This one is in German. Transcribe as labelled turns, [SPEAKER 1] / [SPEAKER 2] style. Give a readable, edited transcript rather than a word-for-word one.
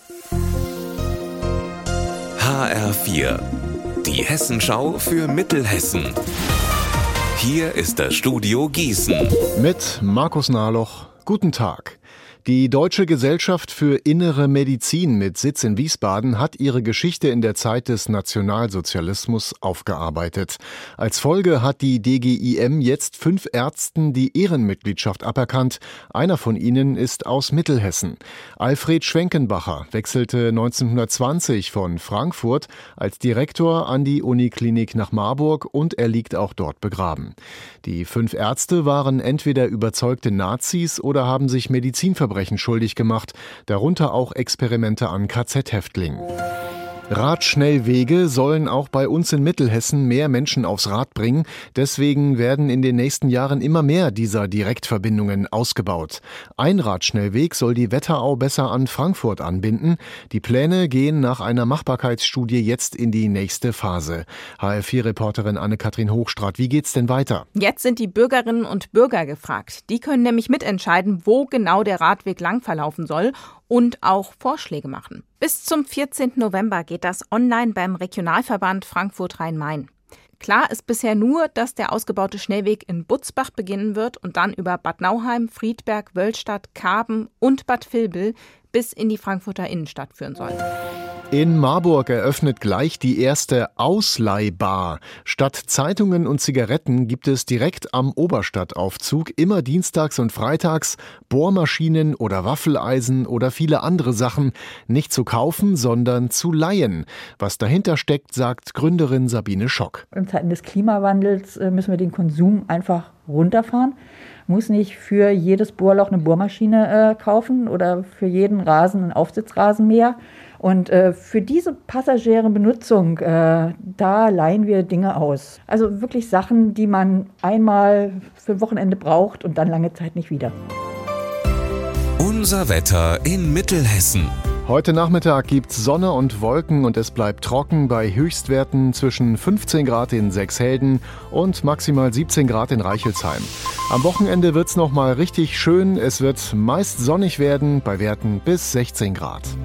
[SPEAKER 1] HR4, die Hessenschau für Mittelhessen. Hier ist das Studio Gießen.
[SPEAKER 2] Mit Markus Nahloch. Guten Tag. Die Deutsche Gesellschaft für Innere Medizin mit Sitz in Wiesbaden hat ihre Geschichte in der Zeit des Nationalsozialismus aufgearbeitet. Als Folge hat die DGIM jetzt 5 Ärzten die Ehrenmitgliedschaft aberkannt. Einer von ihnen ist aus Mittelhessen. Alfred Schwenkenbacher wechselte 1920 von Frankfurt als Direktor an die Uniklinik nach Marburg und er liegt auch dort begraben. Die 5 Ärzte waren entweder überzeugte Nazis oder haben sich Medizinverbrechen schuldig gemacht, darunter auch Experimente an KZ-Häftlingen. Radschnellwege sollen auch bei uns in Mittelhessen mehr Menschen aufs Rad bringen. Deswegen werden in den nächsten Jahren immer mehr dieser Direktverbindungen ausgebaut. Ein Radschnellweg soll die Wetterau besser an Frankfurt anbinden. Die Pläne gehen nach einer Machbarkeitsstudie jetzt in die nächste Phase. HR4-Reporterin Anne-Kathrin Hochstraat, wie geht's denn weiter?
[SPEAKER 3] Jetzt sind die Bürgerinnen und Bürger gefragt. Die können nämlich mitentscheiden, wo genau der Radweg lang verlaufen soll und auch Vorschläge machen. Bis zum 14. November geht das online beim Regionalverband Frankfurt-Rhein-Main. Klar ist bisher nur, dass der ausgebaute Schnellweg in Butzbach beginnen wird und dann über Bad Nauheim, Friedberg, Wöllstadt, Karben und Bad Vilbel bis in die Frankfurter Innenstadt führen soll.
[SPEAKER 2] In Marburg eröffnet gleich die erste Ausleihbar. Statt Zeitungen und Zigaretten gibt es direkt am Oberstadtaufzug immer dienstags und freitags Bohrmaschinen oder Waffeleisen oder viele andere Sachen nicht zu kaufen, sondern zu leihen. Was dahinter steckt, sagt Gründerin Sabine Schock.
[SPEAKER 4] In Zeiten des Klimawandels müssen wir den Konsum einfach runterfahren. Muss nicht für jedes Bohrloch eine Bohrmaschine kaufen oder für jeden Rasen einen Aufsitzrasenmäher. Und für diese passagiere Benutzung, da leihen wir Dinge aus. Also wirklich Sachen, die man einmal für ein Wochenende braucht und dann lange Zeit nicht wieder.
[SPEAKER 1] Unser Wetter in Mittelhessen.
[SPEAKER 2] Heute Nachmittag gibt's Sonne und Wolken und es bleibt trocken bei Höchstwerten zwischen 15 Grad in Sechshelden und maximal 17 Grad in Reichelsheim. Am Wochenende wird's noch mal richtig schön. Es wird meist sonnig werden bei Werten bis 16 Grad.